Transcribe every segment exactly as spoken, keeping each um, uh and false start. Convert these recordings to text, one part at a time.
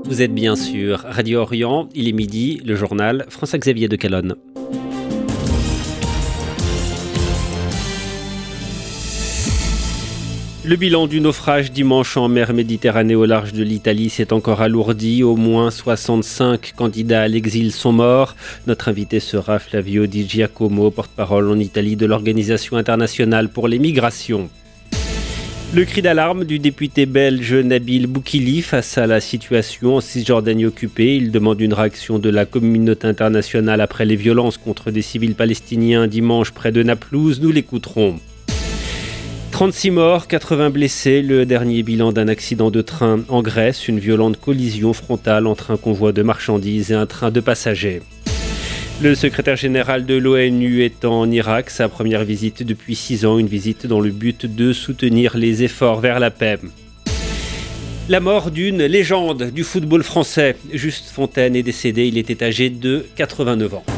Vous êtes bien sûr Radio Orient, il est midi, le journal François-Xavier de Calonne. Le bilan du naufrage dimanche en mer Méditerranée au large de l'Italie s'est encore alourdi. Au moins soixante-cinq candidats à l'exil sont morts. Notre invité sera Flavio Di Giacomo, porte-parole en Italie de l'Organisation internationale pour les migrations. Le cri d'alarme du député belge Nabil Boukili face à la situation en Cisjordanie occupée. Il demande une réaction de la communauté internationale après les violences contre des civils palestiniens dimanche près de Naplouse. Nous l'écouterons. trente-six morts, quatre-vingts blessés, le dernier bilan d'un accident de train en Grèce, une violente collision frontale entre un convoi de marchandises et un train de passagers. Le secrétaire général de l'ONU est en Irak, sa première visite depuis six ans, une visite dans le but de soutenir les efforts vers la paix. La mort d'une légende du football français. Juste Fontaine est décédé, il était âgé de quatre-vingt-neuf ans.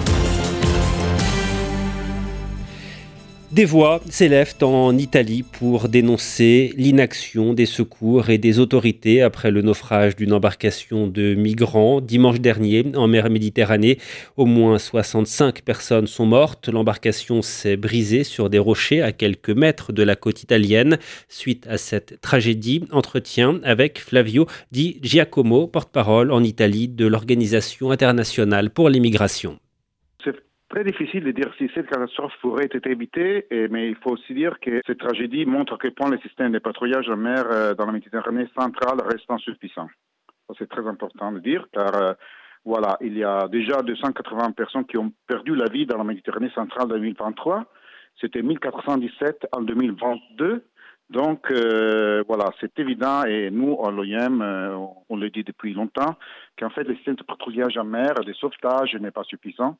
Des voix s'élèvent en Italie pour dénoncer l'inaction des secours et des autorités après le naufrage d'une embarcation de migrants. Dimanche dernier, en mer Méditerranée, au moins soixante-cinq personnes sont mortes. L'embarcation s'est brisée sur des rochers à quelques mètres de la côte italienne. Suite à cette tragédie, entretien avec Flavio Di Giacomo, porte-parole en Italie de l'Organisation internationale pour les migrations. Très difficile de dire si cette catastrophe pourrait être évitée, mais il faut aussi dire que cette tragédie montre à quel point le système de patrouillage en mer dans la Méditerranée centrale reste insuffisant. Ça, c'est très important de dire, car euh, voilà, il y a déjà deux cent quatre-vingts personnes qui ont perdu la vie dans la Méditerranée centrale en deux mille vingt-trois. C'était mille quatre cent dix-sept en deux mille vingt-deux. Donc euh, voilà, c'est évident, et nous, à l'O I M, euh, on le dit depuis longtemps, qu'en fait, le système de patrouillage en mer, de sauvetage n'est pas suffisant.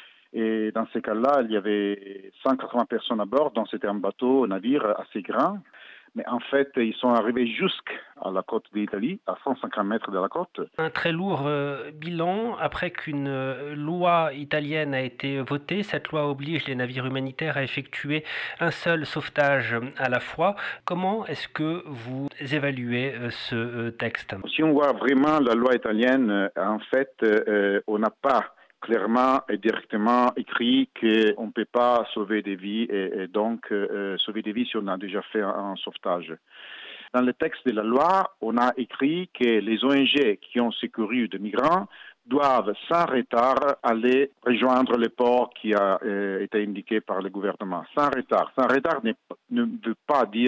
Et dans ces cas-là, il y avait cent quatre-vingts personnes à bord, donc c'était un bateau, un navire assez grand. Mais en fait, ils sont arrivés jusqu'à la côte d'Italie, à cent cinquante mètres de la côte. Un très lourd euh, bilan après qu'une euh, loi italienne a été votée. Cette loi oblige les navires humanitaires à effectuer un seul sauvetage à la fois. Comment est-ce que vous évaluez euh, ce euh, texte ? Si on voit vraiment la loi italienne, euh, en fait, euh, on n'a pas clairement et directement écrit qu'on ne peut pas sauver des vies et, et donc euh, sauver des vies si on a déjà fait un, un sauvetage. Dans le texte de la loi, on a écrit que les O N G qui ont secouru des migrants doivent sans retard aller rejoindre le port qui a euh, été indiqué par le gouvernement. Sans retard. Sans retard ne, ne veut pas dire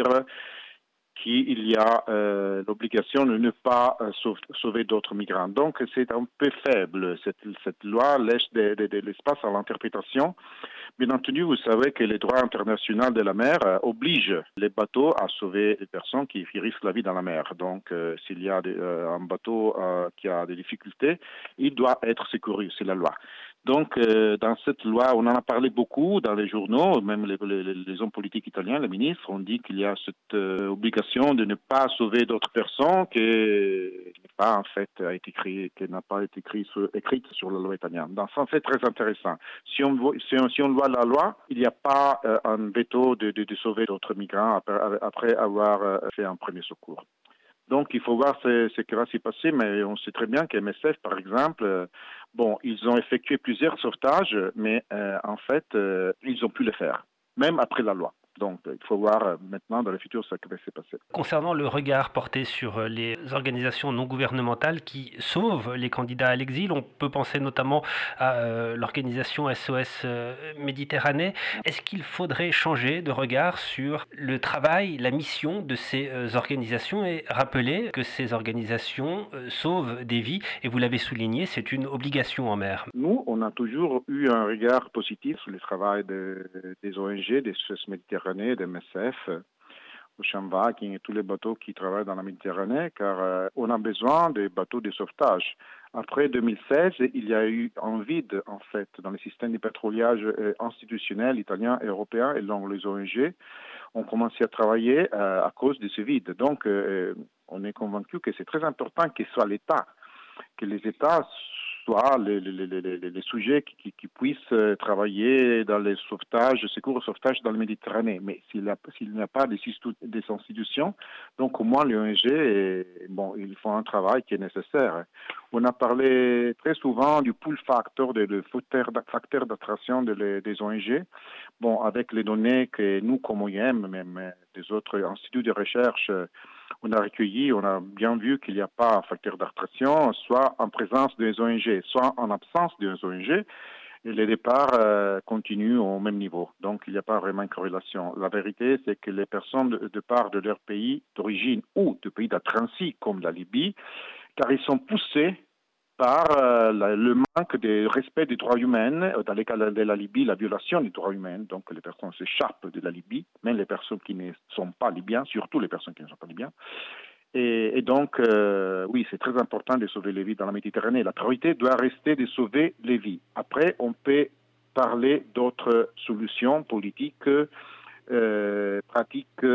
qu'il y a euh, l'obligation de ne pas euh, sauver d'autres migrants. Donc, c'est un peu faible. Cette, cette loi laisse de, de, de l'espace à l'interprétation. Bien entendu, vous savez que le droit international de la mer euh, oblige les bateaux à sauver les personnes qui risquent la vie dans la mer. Donc, euh, s'il y a des, euh, un bateau euh, qui a des difficultés, il doit être secouru, c'est la loi. Donc, euh, dans cette loi, on en a parlé beaucoup dans les journaux, même les, les, les hommes politiques italiens, les ministres, ont dit qu'il y a cette euh, obligation de ne pas sauver d'autres personnes qui n'est pas en fait a été créée, qui n'a pas été écrite sur, écrite sur la loi italienne. Donc, ça c'est très intéressant. Si on voit, si on, si on voit la loi, il n'y a pas euh, un veto de, de, de sauver d'autres migrants après, après avoir euh, fait un premier secours. Donc, il faut voir ce, ce qui va s'y passer, mais on sait très bien qu'M S F, par exemple, euh, bon, ils ont effectué plusieurs sauvetages, mais euh, en fait, euh, ils ont pu le faire, même après la loi. Donc, il faut voir maintenant dans le futur ce qui va se passer. Concernant le regard porté sur les organisations non gouvernementales qui sauvent les candidats à l'exil, on peut penser notamment à euh, l'organisation S O S euh, Méditerranée. Est-ce qu'il faudrait changer de regard sur le travail, la mission de ces euh, organisations et rappeler que ces organisations euh, sauvent des vies, et vous l'avez souligné, c'est une obligation en mer. Nous, on a toujours eu un regard positif sur le travail de, des O N G, des S O S Méditerranée, des M S F, Ocean Viking et tous les bateaux qui travaillent dans la Méditerranée, car euh, on a besoin des bateaux de sauvetage. Après deux mille seize, il y a eu un vide, en fait, dans le système de patrouillage euh, institutionnel italien et européen, et donc les O N G ont commencé à travailler euh, à cause de ce vide. Donc, euh, on est convaincu que c'est très important que ce soit l'État, que les États soit les, les, les, les, les sujets qui, qui, qui puissent travailler dans les sauvetages, le secours et sauvetage dans la Méditerranée. Mais s'il n'y a, s'il n'y a pas des, des institutions, donc au moins les O N G, bon, ils font un travail qui est nécessaire. On a parlé très souvent du pull factor, de, de facteur d'attraction de les, des O N G. Bon, avec les données que nous, comme O I M, même des autres instituts de recherche, on a recueilli, on a bien vu qu'il n'y a pas un facteur d'attraction, soit en présence des O N G, soit en absence des O N G, et les départs euh, continuent au même niveau. Donc, il n'y a pas vraiment une corrélation. La vérité, c'est que les personnes de, de part de leur pays d'origine ou de pays de transit, comme la Libye, car ils sont poussés par euh, la, le manque de respect des droits humains. Dans les cas de la Libye, la violation des droits humains. Donc, les personnes s'échappent de la Libye, même les personnes qui ne sont pas libyens, surtout les personnes qui ne sont pas libyens. Et, et donc, euh, oui, c'est très important de sauver les vies dans la Méditerranée. La priorité doit rester de sauver les vies. Après, on peut parler d'autres solutions politiques, euh, pratiques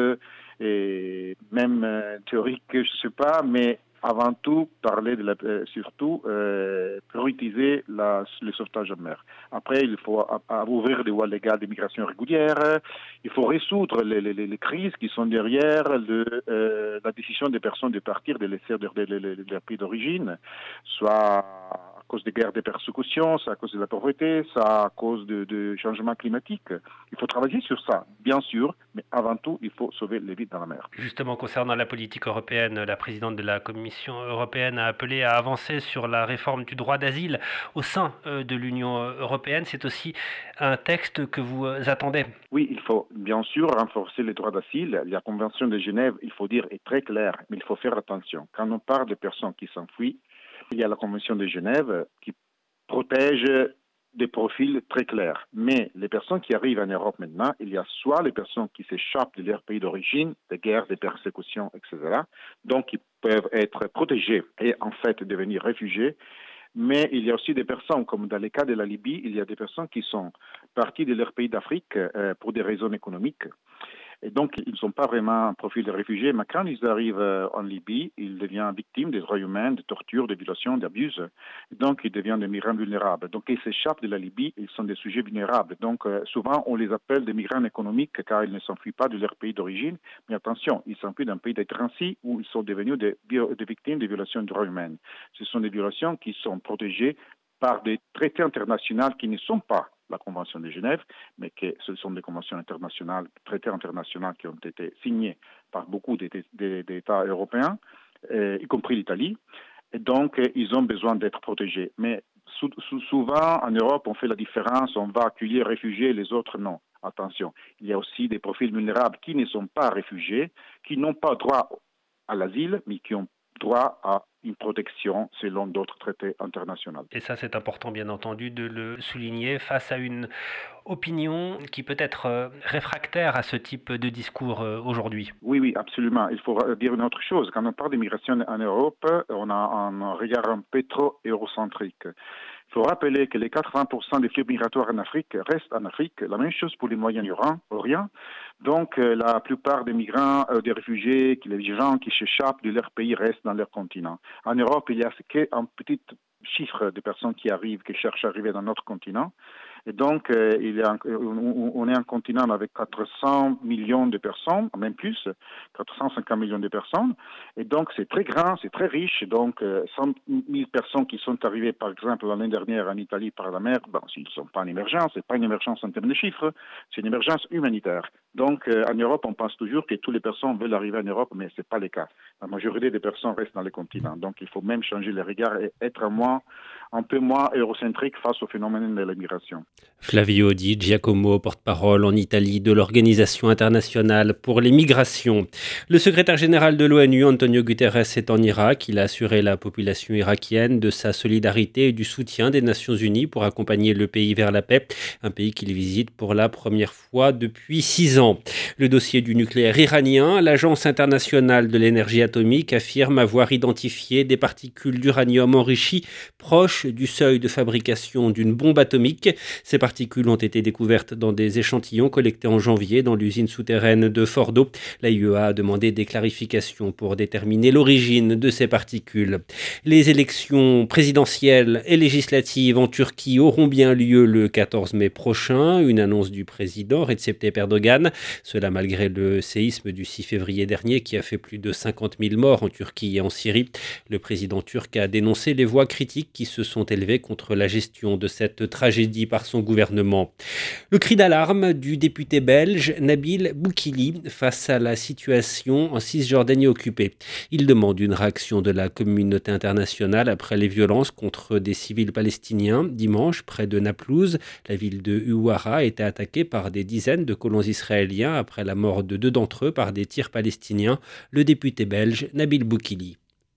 et même euh, théoriques, je ne sais pas, mais avant tout, parler de la, euh, surtout euh, prioriser la, le sauvetage en mer. Après, il faut a, a ouvrir des voies légales d'immigration régulière. Il faut résoudre les, les, les crises qui sont derrière le, euh, la décision des personnes de partir, de laisser leur de, de, de, de pays d'origine, soit à cause des guerres, des persécutions, soit à cause de la pauvreté, soit à cause de, de changement climatique. Il faut travailler sur ça, bien sûr, mais avant tout, il faut sauver les vies dans la mer. Justement, concernant la politique européenne, la présidente de la Commission européenne a appelé à avancer sur la réforme du droit d'asile au sein de l'Union européenne. C'est aussi un texte que vous attendez. Oui, il faut bien sûr renforcer les droits d'asile. La Convention de Genève, il faut dire, est très claire, mais il faut faire attention. Quand on parle de personnes qui s'enfuient, il y a la Convention de Genève qui protège des profils très clairs. Mais les personnes qui arrivent en Europe maintenant, il y a soit les personnes qui s'échappent de leur pays d'origine, des guerres, des persécutions, et cetera. Donc, ils peuvent être protégés et en fait devenir réfugiés. Mais il y a aussi des personnes, comme dans le cas de la Libye, il y a des personnes qui sont parties de leur pays d'Afrique euh, pour des raisons économiques. Et donc, ils ne sont pas vraiment un profil de réfugiés, mais quand ils arrivent en Libye, ils deviennent victimes des droits humains, de tortures, de violations, d'abus. Donc, ils deviennent des migrants vulnérables. Donc, ils s'échappent de la Libye, ils sont des sujets vulnérables. Donc, euh, souvent, on les appelle des migrants économiques car ils ne s'enfuient pas de leur pays d'origine. Mais attention, ils s'enfuient d'un pays de transit où ils sont devenus des, des victimes des violations des droits humains. Ce sont des violations qui sont protégées par des traités internationaux qui ne sont pas la Convention de Genève, mais que ce sont des conventions internationales, traités internationaux qui ont été signés par beaucoup d'États européens, euh, y compris l'Italie. Et donc, ils ont besoin d'être protégés. Mais sou souvent, en Europe, on fait la différence, on va accueillir les réfugiés, les autres non. Attention, il y a aussi des profils vulnérables qui ne sont pas réfugiés, qui n'ont pas droit à l'asile, mais qui ont droit à une protection selon d'autres traités internationaux. Et ça, c'est important, bien entendu, de le souligner face à une opinion qui peut être réfractaire à ce type de discours aujourd'hui. Oui, oui, absolument. Il faut dire une autre chose. Quand on parle d'immigration en Europe, on a un regard un peu trop eurocentrique. Il faut rappeler que les quatre-vingts pour cent des flux migratoires en Afrique restent en Afrique. La même chose pour les Moyen-Orient. Donc, la plupart des migrants, euh, des réfugiés, les gens qui s'échappent de leur pays restent dans leur continent. En Europe, il y a qu'un petit chiffre de personnes qui arrivent, qui cherchent à arriver dans notre continent. Et donc, euh, il y a un, on est un continent avec quatre cents millions de personnes, même plus, quatre cent cinquante millions de personnes. Et donc, c'est très grand, c'est très riche. Donc, euh, cent mille personnes qui sont arrivées, par exemple, l'année dernière en Italie par la mer, bon, s'ils ne sont pas en émergence, ce n'est pas une émergence en termes de chiffres, c'est une émergence humanitaire. Donc, euh, en Europe, on pense toujours que toutes les personnes veulent arriver en Europe, mais ce n'est pas le cas. La majorité des personnes restent dans les continents. Donc, il faut même changer les regards et être moins, un peu moins eurocentrique face au phénomène de l'immigration. Flavio Di Giacomo, porte-parole en Italie de l'Organisation internationale pour les migrations. Le secrétaire général de l'ONU, Antonio Guterres, est en Irak. Il a assuré la population irakienne de sa solidarité et du soutien des Nations Unies pour accompagner le pays vers la paix, un pays qu'il visite pour la première fois depuis six ans. Le dossier du nucléaire iranien, l'Agence internationale de l'énergie atomique affirme avoir identifié des particules d'uranium enrichies proches du seuil de fabrication d'une bombe atomique. Ces particules ont été découvertes dans des échantillons collectés en janvier dans l'usine souterraine de Fordo. L'A I E A a demandé des clarifications pour déterminer l'origine de ces particules. Les élections présidentielles et législatives en Turquie auront bien lieu le quatorze mai prochain. Une annonce du président Recep Tayyip Erdogan. Cela malgré le séisme du six février dernier qui a fait plus de cinquante mille morts en Turquie et en Syrie. Le président turc a dénoncé les voix critiques qui se sont élevées contre la gestion de cette tragédie par son gouvernement. Le cri d'alarme du député belge Nabil Boukili face à la situation en Cisjordanie occupée. Il demande une réaction de la communauté internationale après les violences contre des civils palestiniens. Dimanche, près de Naplouse, la ville de Huwara a été attaquée par des dizaines de colons israéliens après la mort de deux d'entre eux par des tirs palestiniens. Le député belge Nabil Boukili.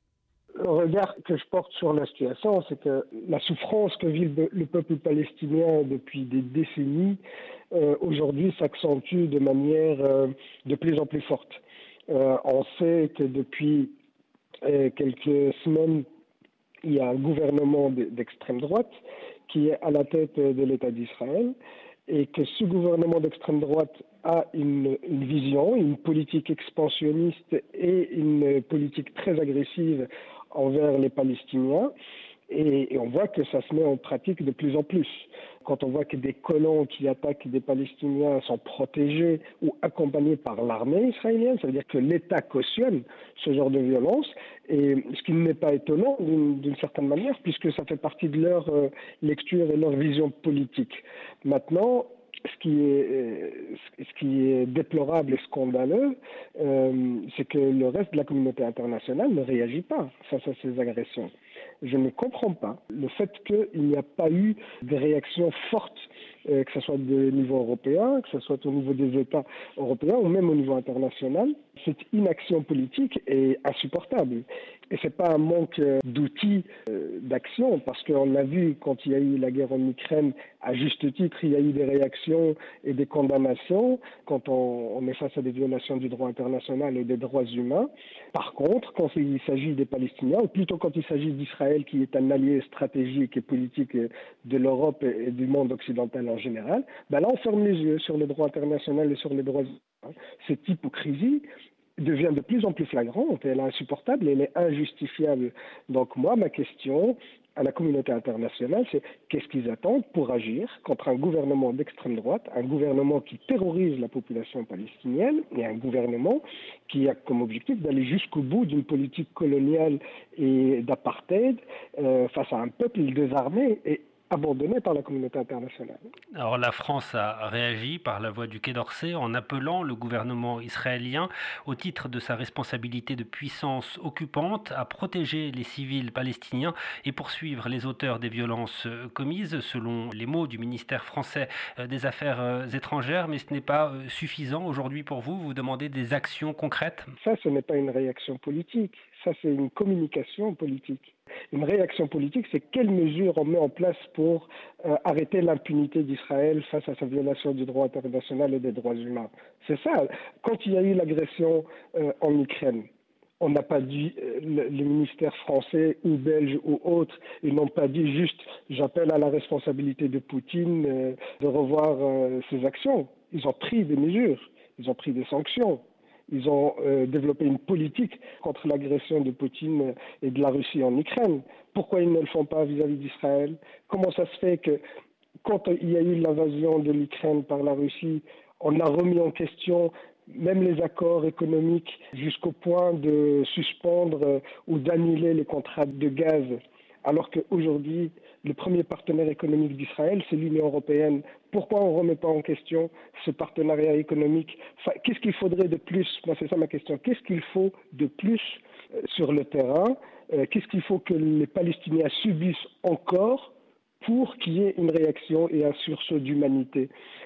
Le regard que je porte sur la situation, c'est que la souffrance que vit le peuple palestinien depuis des décennies, euh, aujourd'hui s'accentue de manière euh, de plus en plus forte. Euh, on sait que depuis euh, quelques semaines, il y a un gouvernement d'extrême droite qui est à la tête de l'État d'Israël et que ce gouvernement d'extrême droite a une, une vision, une politique expansionniste et une politique très agressive envers les Palestiniens. Et, et on voit que ça se met en pratique de plus en plus. Quand on voit que des colons qui attaquent des Palestiniens sont protégés ou accompagnés par l'armée israélienne, ça veut dire que l'État cautionne ce genre de violence, et ce qui n'est pas étonnant d'une, d'une certaine manière, puisque ça fait partie de leur euh, lecture et leur vision politique. Maintenant, ce qui est, ce qui est déplorable et scandaleux, euh, c'est que le reste de la communauté internationale ne réagit pas face à ces agressions. Je ne comprends pas le fait qu'il n'y a pas eu de réaction forte, euh, que ce soit au niveau européen, que ce soit au niveau des États européens ou même au niveau international. Cette inaction politique est insupportable. Et ce n'est pas un manque d'outils euh, d'action, parce qu'on a vu quand il y a eu la guerre en Ukraine, à juste titre, il y a eu des réactions et des condamnations quand on, on est face à des violations du droit international et des droits humains. Par contre, quand il s'agit des Palestiniens, ou plutôt quand il s'agit d'Israël, qui est un allié stratégique et politique de l'Europe et du monde occidental en général, ben là on ferme les yeux sur le droit international et sur les droits humains. Cette hypocrisie devient de plus en plus flagrante, elle est insupportable, elle est injustifiable. Donc moi, ma question à la communauté internationale, c'est qu'est-ce qu'ils attendent pour agir contre un gouvernement d'extrême droite, un gouvernement qui terrorise la population palestinienne et un gouvernement qui a comme objectif d'aller jusqu'au bout d'une politique coloniale et d'apartheid euh, face à un peuple désarmé et abandonné par la communauté internationale. Alors la France a réagi par la voix du Quai d'Orsay en appelant le gouvernement israélien, au titre de sa responsabilité de puissance occupante, à protéger les civils palestiniens et poursuivre les auteurs des violences commises, selon les mots du ministère français des Affaires étrangères. Mais ce n'est pas suffisant aujourd'hui pour vous, vous demandez des actions concrètes? Ça, ce n'est pas une réaction politique, ça c'est une communication politique. Une réaction politique, c'est quelles mesures on met en place pour euh, arrêter l'impunité d'Israël face à sa violation du droit international et des droits humains. C'est ça. Quand il y a eu l'agression euh, en Ukraine, on n'a pas dit, euh, le, les ministères français ou belges ou autres, ils n'ont pas dit juste « j'appelle à la responsabilité de Poutine euh, de revoir euh, ses actions ». Ils ont pris des mesures, ils ont pris des sanctions. Ils ont euh, développé une politique contre l'agression de Poutine et de la Russie en Ukraine. Pourquoi ils ne le font pas vis-à-vis d'Israël? Comment ça se fait que quand il y a eu l'invasion de l'Ukraine par la Russie, on a remis en question même les accords économiques jusqu'au point de suspendre euh, ou d'annuler les contrats de gaz, alors qu'aujourd'hui, le premier partenaire économique d'Israël, c'est l'Union européenne. Pourquoi on ne remet pas en question ce partenariat économique? Enfin, qu'est-ce qu'il faudrait de plus? Moi, c'est ça ma question. Qu'est-ce qu'il faut de plus euh, sur le terrain? euh, Qu'est-ce qu'il faut que les Palestiniens subissent encore pour qu'il y ait une réaction et un sursaut d'humanité?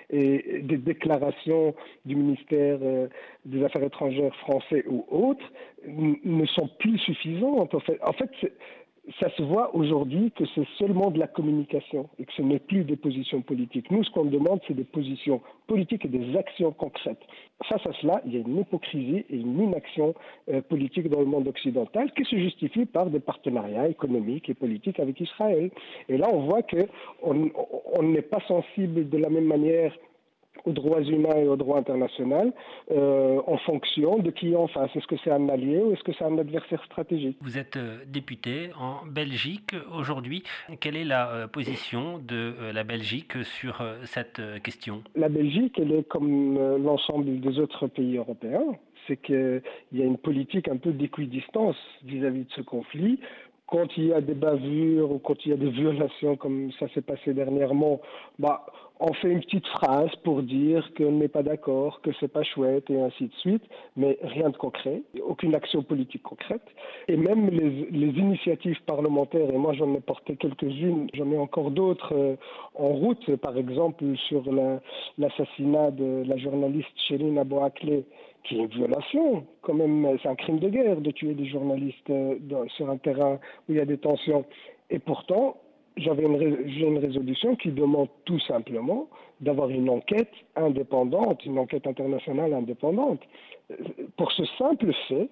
Et des déclarations du ministère euh, des Affaires étrangères français ou autres n- ne sont plus suffisantes. En fait, en fait c'est, ça se voit aujourd'hui que c'est seulement de la communication et que ce n'est plus des positions politiques. Nous, ce qu'on demande, c'est des positions politiques et des actions concrètes. Face à cela, il y a une hypocrisie et une inaction euh, politique dans le monde occidental qui se justifie par des partenariats économiques et politiques avec Israël. Et là, on voit qu'on on n'est pas sensible de la même manière aux droits humains et au droit international euh, en fonction de qui est en face. Est-ce que c'est un allié ou est-ce que c'est un adversaire stratégique? Vous êtes euh, député en Belgique aujourd'hui. Quelle est la euh, position de euh, la Belgique sur euh, cette euh, question? La Belgique, elle est comme euh, l'ensemble des autres pays européens. C'est qu'il y a une politique un peu d'équidistance vis-à-vis de ce conflit. Quand il y a des bavures ou quand il y a des violations comme ça s'est passé dernièrement, bah, on fait une petite phrase pour dire qu'on n'est pas d'accord, que c'est pas chouette et ainsi de suite, mais rien de concret, aucune action politique concrète. Et même les, les initiatives parlementaires, et moi j'en ai porté quelques-unes, j'en ai encore d'autres euh, en route, par exemple sur la, l'assassinat de la journaliste Chéline Abou Akleh, qui est une violation, quand même, c'est un crime de guerre de tuer des journalistes euh, dans, sur un terrain où il y a des tensions. Et pourtant, j'avais une, ré, j'ai une résolution qui demande tout simplement d'avoir une enquête indépendante, une enquête internationale indépendante, pour ce simple fait,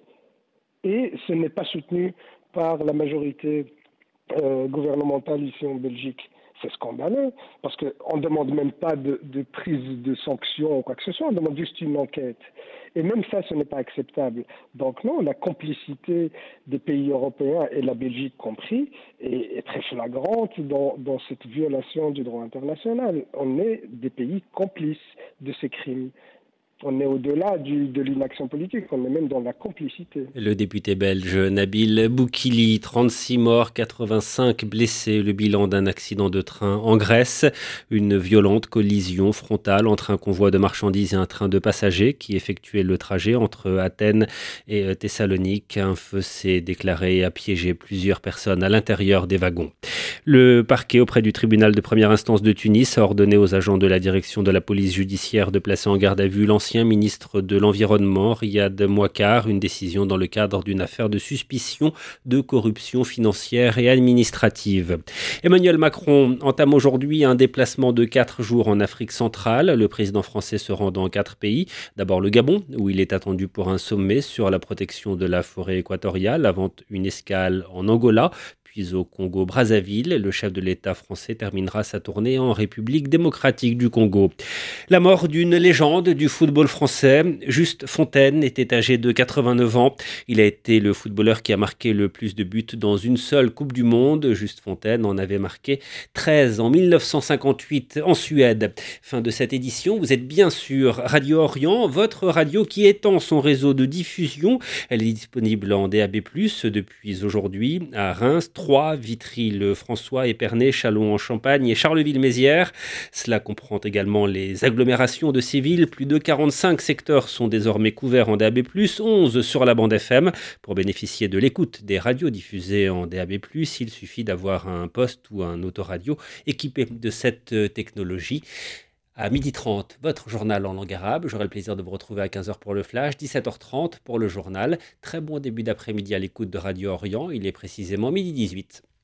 et ce n'est pas soutenu par la majorité euh, gouvernementale ici en Belgique. C'est scandaleux, parce qu'on ne demande même pas de, de prise de sanctions ou quoi que ce soit, on demande juste une enquête. Et même ça, ce n'est pas acceptable. Donc non, la complicité des pays européens, et la Belgique compris, est, est très flagrante dans, dans cette violation du droit international. On est des pays complices de ces crimes. On est au-delà du, de l'inaction politique, on est même dans la complicité. Le député belge Nabil Boukili, trente-six morts, quatre-vingt-cinq blessés, le bilan d'un accident de train en Grèce. Une violente collision frontale entre un convoi de marchandises et un train de passagers qui effectuait le trajet entre Athènes et Thessalonique. Un feu s'est déclaré et a piégé plusieurs personnes à l'intérieur des wagons. Le parquet auprès du tribunal de première instance de Tunis a ordonné aux agents de la direction de la police judiciaire de placer en garde à vue l'ancien ministre de l'Environnement, Riyad Mouakar, une décision dans le cadre d'une affaire de suspicion de corruption financière et administrative. Emmanuel Macron entame aujourd'hui un déplacement de quatre jours en Afrique centrale. Le président français se rend dans quatre pays. D'abord le Gabon, où il est attendu pour un sommet sur la protection de la forêt équatoriale, avant une escale en Angola. Puis au Congo-Brazzaville, le chef de l'État français terminera sa tournée en République démocratique du Congo. La mort d'une légende du football français, Just Fontaine, était âgé de quatre-vingt-neuf ans. Il a été le footballeur qui a marqué le plus de buts dans une seule Coupe du Monde. Just Fontaine en avait marqué treize en mille neuf cent cinquante-huit en Suède. Fin de cette édition, vous êtes bien sûr Radio Orient, votre radio qui étend son réseau de diffusion. Elle est disponible en D A B plus, depuis aujourd'hui à Reims, Troyes, Vitry-le-François, Épernay, Châlons-en-Champagne et Charleville-Mézières. Cela comprend également les agglomérations de ces villes. Plus de quarante-cinq secteurs sont désormais couverts en D A B plus, onze sur la bande F M. Pour bénéficier de l'écoute des radios diffusées en D A B plus, il suffit d'avoir un poste ou un autoradio équipé de cette technologie. À midi trente, votre journal en langue arabe. J'aurai le plaisir de vous retrouver à quinze heures pour le flash, dix-sept heures trente pour le journal. Très bon début d'après-midi à l'écoute de Radio Orient. Il est précisément midi dix-huit.